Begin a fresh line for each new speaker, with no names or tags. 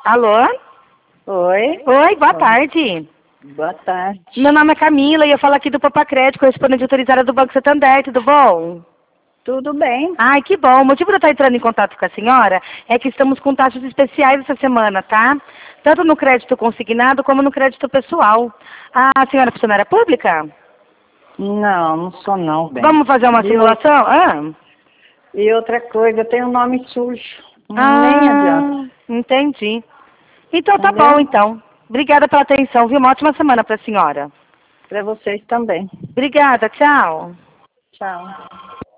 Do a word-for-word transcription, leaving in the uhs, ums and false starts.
Alô?
Oi.
Oi, boa
Oi.
tarde.
Boa tarde.
Meu nome é Camila e eu falo aqui do Papacred, correspondente autorizada do Banco Santander, tudo bom?
Tudo bem?
Ai, que bom. O motivo de eu estar entrando em contato com a senhora é que estamos com taxas especiais essa semana, tá? Tanto no crédito consignado como no crédito pessoal. A senhora é funcionária pública?
Não, não sou não, bem.
Vamos fazer uma
E
simulação? Ah,
E outra coisa, eu tenho um nome sujo. Nem adianta.
ah entendi. Então tá bom,
Entendeu?
então. Obrigada pela atenção, viu? Uma ótima semana para a senhora.
Para vocês também.
Obrigada, tchau.
Tchau.